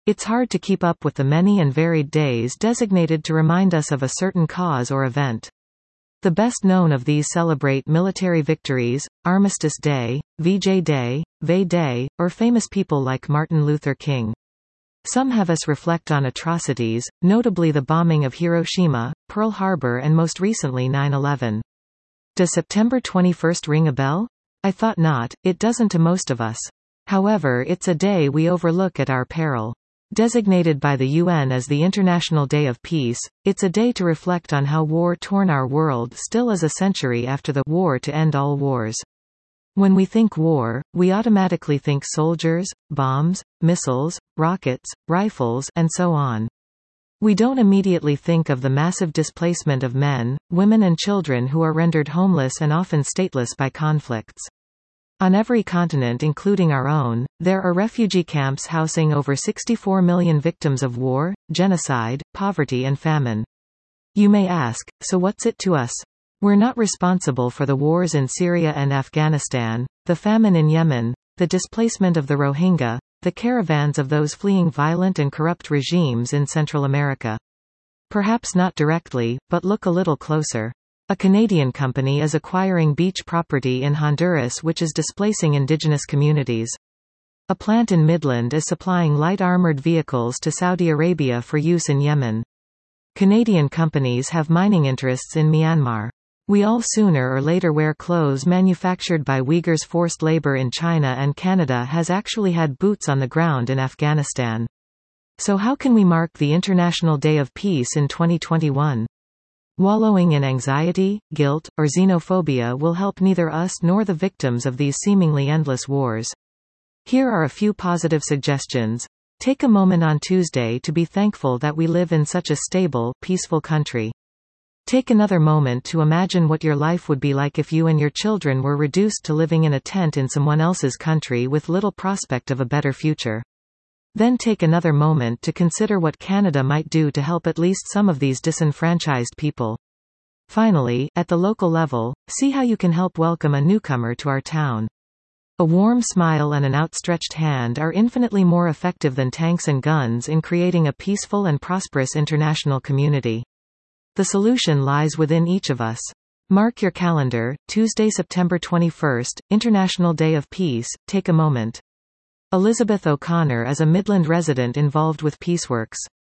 It's hard to keep up with the many and varied days designated to remind us of a certain cause or event. The best known of these celebrate military victories, Armistice Day, VJ Day, May Day, or famous people like Martin Luther King. Some have us reflect on atrocities, notably the bombing of Hiroshima, Pearl Harbor and most recently 9/11. Does September 21st ring a bell? I thought not, it doesn't to most of us. However, it's a day we overlook at our peril. Designated by the UN as the International Day of Peace, it's a day to reflect on how war-torn our world still is a century after the war to end all wars. When we think war, we automatically think soldiers, bombs, missiles, rockets, rifles, and so on. We don't immediately think of the massive displacement of men, women and children who are rendered homeless and often stateless by conflicts. On every continent including our own, there are refugee camps housing over 64 million victims of war, genocide, poverty and famine. You may ask, so what's it to us? We're not responsible for the wars in Syria and Afghanistan, the famine in Yemen, the displacement of the Rohingya, the caravans of those fleeing violent and corrupt regimes in Central America. Perhaps not directly, but look a little closer. A Canadian company is acquiring beach property in Honduras which is displacing indigenous communities. A plant in Midland is supplying light armored vehicles to Saudi Arabia for use in Yemen. Canadian companies have mining interests in Myanmar. We all sooner or later wear clothes manufactured by Uyghurs. Forced labor in China and Canada has actually had boots on the ground in Afghanistan. So how can we mark the International Day of Peace in 2021? Wallowing in anxiety, guilt, or xenophobia will help neither us nor the victims of these seemingly endless wars. Here are a few positive suggestions. Take a moment on Tuesday to be thankful that we live in such a stable, peaceful country. Take another moment to imagine what your life would be like if you and your children were reduced to living in a tent in someone else's country with little prospect of a better future. Then take another moment to consider what Canada might do to help at least some of these disenfranchised people. Finally, at the local level, see how you can help welcome a newcomer to our town. A warm smile and an outstretched hand are infinitely more effective than tanks and guns in creating a peaceful and prosperous international community. The solution lies within each of us. Mark your calendar, Tuesday, September 21st, International Day of Peace. Take a moment. Elizabeth O'Connor is a Midland resident involved with Peaceworks.